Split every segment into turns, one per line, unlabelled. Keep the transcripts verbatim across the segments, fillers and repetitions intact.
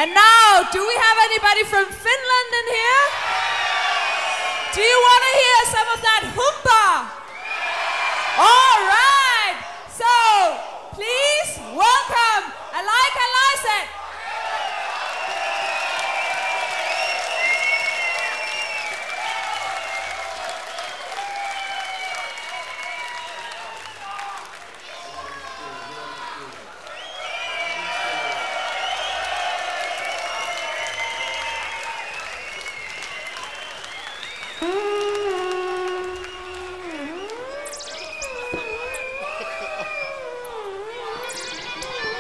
And now, do we have anybody from Finland in here? Do you want to hear some of that humpa? All right. So, please welcome Alaika Laisen.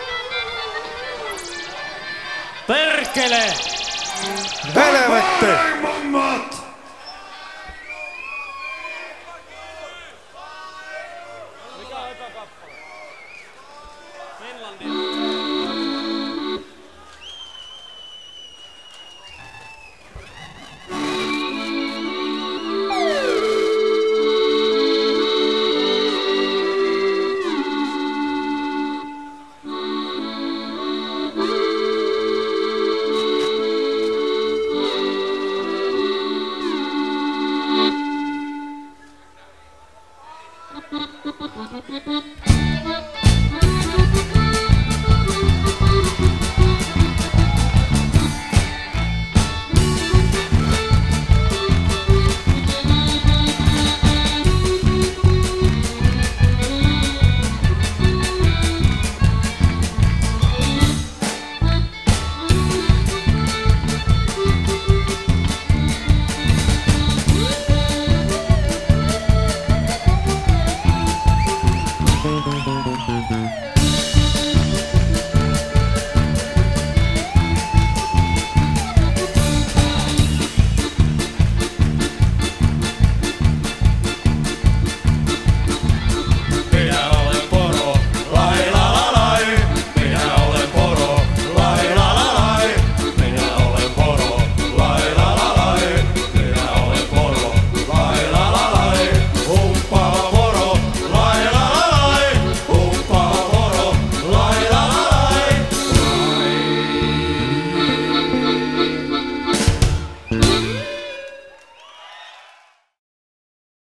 Perkele!
Helvetti!